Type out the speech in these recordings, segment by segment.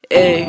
Hey,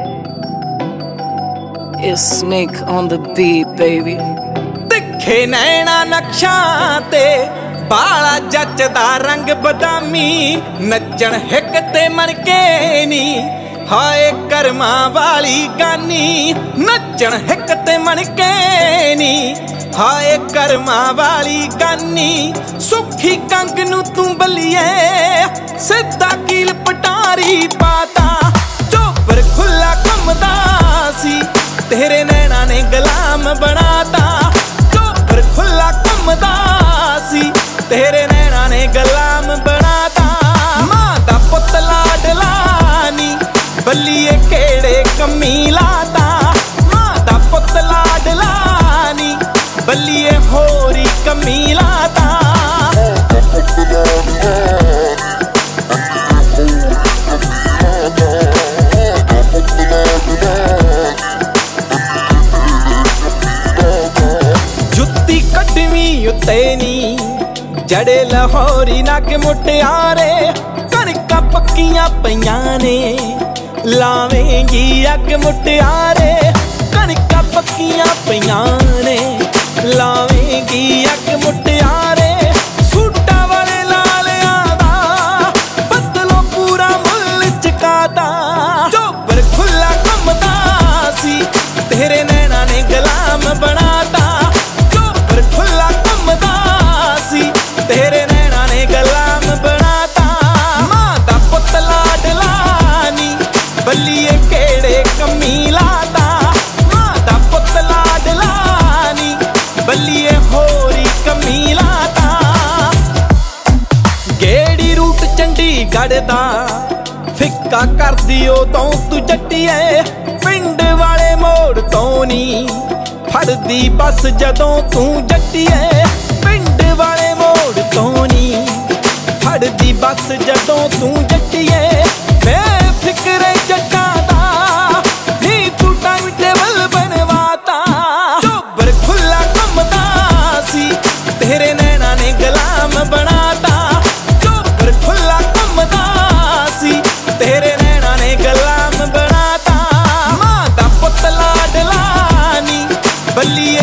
it's Snake on the beat, baby. दिखे नैना नक्शां ते बाला जचदा रंग बदामी नचण हिक ते मनके नी हाय करमा वाली गानी नचण हिक ते मनके नी हाय करमा वाली गानी सुखी कंग नू तू बलिए सिद्धा कील पटारी पाता चोपर खुला घुमदा सी तेरे नैना ने गुलाम बनाता चोपर खुला घुमदा सी तेरे नैना ने गुलाम बनाता मां दा पुत लाडला नी बल्लिए केड़े कमी लाता मां दा पुत लाडला नी बल्लिए होरी कमी लाता जुत्ती कटवी उत्ते नी जड़े लाहौरी नग मुटियारे कणकां पक्कियां पईयां ने लावेंगी अग मुटियारे कणकां पक्कियां पईयां ने लावेंगी अग मुटियारे सूटां वाले लालियां दा बदलों पूरा मुल चकाता चोपर खुला घुमदा सी तेरे नैना ने गुलाम बनाता चोपर खुला घुमदा सी तेरे नैना ने गुलाम बनाता मां दा पुत लाडला नी बल्लिए केड़े कमी लाता मां दा पुत लाडला नी बल्लिए होरी कमी लाता गेड़ी रूट चंडीगढ़ दा फिक्का कर दियो तो तू जट्टिए पिंड वाले मोड़ तो नी फड़दी बस जदों तू जट्टिए पिंड वाले मोड़ तो नी फड़दी बस जदों तू जट्टिए बेफिक्रे जट्टां दा नी तू टाइम टेबल बनवाता चोबर खुला घुमदा सी तेरे नैना ने गुलाम बनाता चोबर खुला घुमदा सी तेरे नैना ने गुलाम बनाता मां दा पुत लाडला नी बल्ली